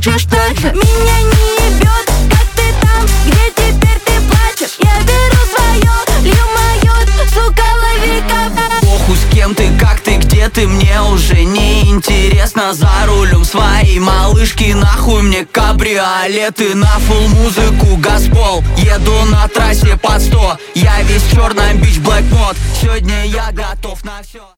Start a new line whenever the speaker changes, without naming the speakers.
хочешь дальше. Меня не ебет, как ты там, где теперь ты плачешь. Я беру свое, лью мое, сука, лови капа.
Похуй с кем ты, как ты, где ты, мне уже не интересно. За рулем своей малышки, нахуй мне кабриолеты. На фулл музыку газпол, еду на трассе под 100. Я весь в черном, бич, блэк мод. Сегодня я готов на все.